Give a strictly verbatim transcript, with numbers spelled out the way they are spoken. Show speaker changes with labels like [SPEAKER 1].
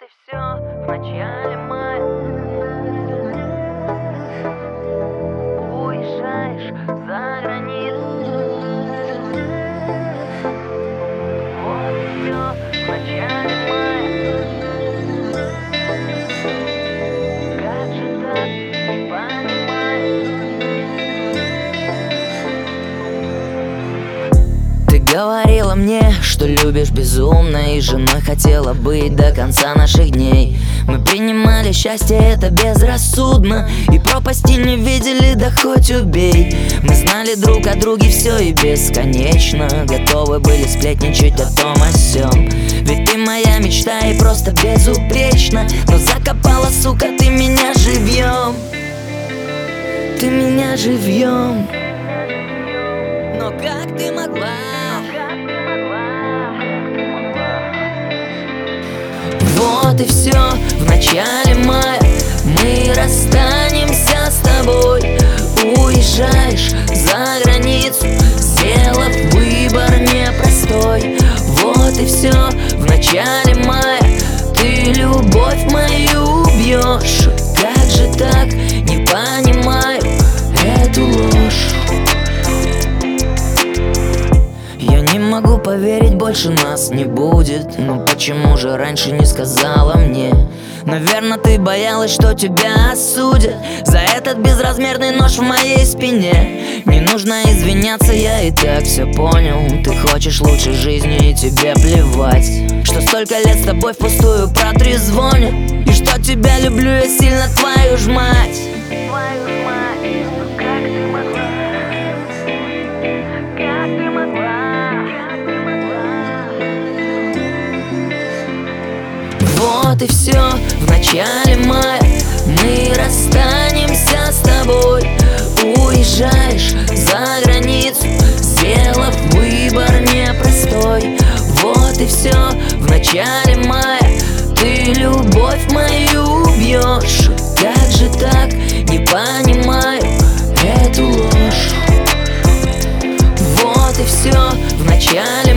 [SPEAKER 1] и все в начале мая. Уезжаешь за границу. Вот и все в начале мая. Как же так, не понимаю.
[SPEAKER 2] Ты говорила мне, что любишь безумно, и женой хотела быть до конца наших дней. Мы принимали счастье, это безрассудно, и пропасти не видели, да хоть убей. Мы знали друг о друге все и бесконечно, готовы были сплетничать о том о сём. Ведь ты моя мечта и просто безупречна, но закопала, сука, ты меня живьем. Ты меня живьем. Но как ты могла? Вот и все в начале мая. Мы расстанемся с тобой. Уезжаешь за границу, сделав выбор непростой. Вот и все в начале мая. Ты любовь мою убьешь. Как же так, не понимаю эту ложь. Я не могу поверить, больше нас не будет. Но почему же раньше не сказала мне? Наверное, ты боялась, что тебя осудят за этот безразмерный нож в моей спине. Не нужно извиняться, я и так все понял. Ты хочешь лучшей жизни и тебе плевать, что столько лет с тобой впустую протрезвонят, и что тебя люблю я сильно, твою ж мать.
[SPEAKER 1] Твою ж мать, ну как ты могла? Как ты могла? Как ты могла?
[SPEAKER 2] Вот и все в начале мая. Мы расстанемся с тобой. Уезжаешь за границу, сделав выбор непростой. Вот и все в начале мая. Ты любовь мою убьешь. Как же так, не понимаю эту ложь. Вот и все в начале